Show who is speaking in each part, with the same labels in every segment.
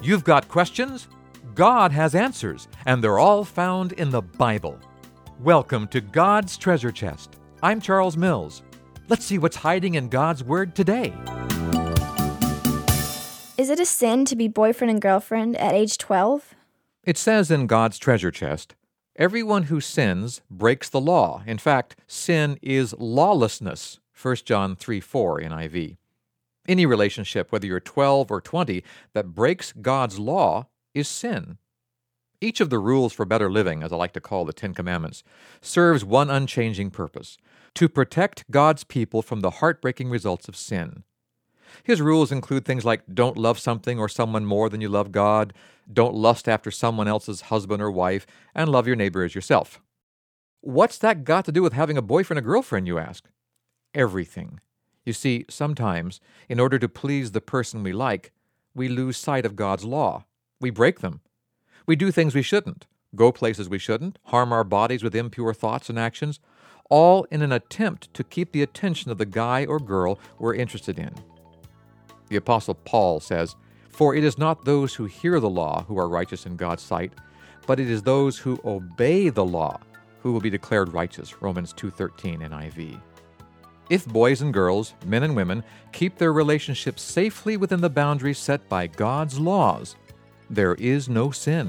Speaker 1: You've got questions? God has answers, and they're all found in the Bible. Welcome to God's Treasure Chest. I'm Charles Mills. Let's see what's hiding in God's Word today.
Speaker 2: Is it a sin to be boyfriend and girlfriend at age 12?
Speaker 1: It says in God's Treasure Chest, everyone who sins breaks the law. In fact, sin is lawlessness, 1 John 3:4 NIV. Any relationship, whether you're 12 or 20, that breaks God's law is sin. Each of the rules for better living, as I like to call the Ten Commandments, serves one unchanging purpose: to protect God's people from the heartbreaking results of sin. His rules include things like don't love something or someone more than you love God, don't lust after someone else's husband or wife, and love your neighbor as yourself. What's that got to do with having a boyfriend or girlfriend, you ask? Everything. You see, sometimes, in order to please the person we like, we lose sight of God's law. We break them. We do things we shouldn't, go places we shouldn't, harm our bodies with impure thoughts and actions, all in an attempt to keep the attention of the guy or girl we're interested in. The Apostle Paul says, "For it is not those who hear the law who are righteous in God's sight, but it is those who obey the law who will be declared righteous," Romans 2:13 NIV. If boys and girls, men and women, keep their relationships safely within the boundaries set by God's laws, there is no sin.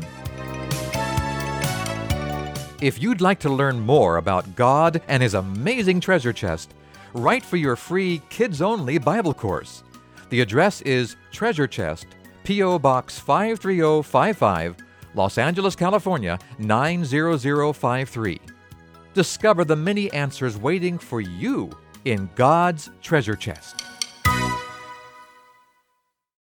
Speaker 1: If you'd like to learn more about God and His amazing treasure chest, write for your free kids-only Bible course. The address is Treasure Chest, P.O. Box 53055, Los Angeles, California, 90053. Discover the many answers waiting for you in God's treasure chest.